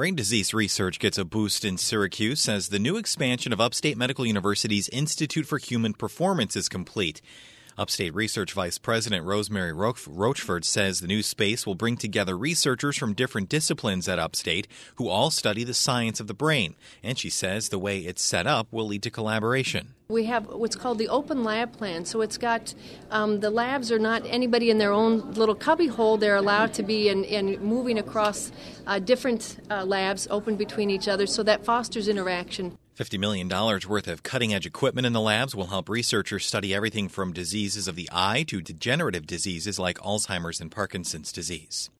Brain disease research gets a boost in Syracuse as the new expansion of Upstate Medical University's Institute for Human Performance is complete. Upstate Research Vice President Rosemary Rochford says the new space will bring together researchers from different disciplines at Upstate who all study the science of the brain. And she says the way it's set up will lead to collaboration. We have what's called the open lab plan. So it's got the labs are not anybody in their own little cubby hole. They're allowed to be in moving across different labs open between each other. So that fosters interaction. $50 million worth of cutting-edge equipment in the labs will help researchers study everything from diseases of the eye to degenerative diseases like Alzheimer's and Parkinson's disease.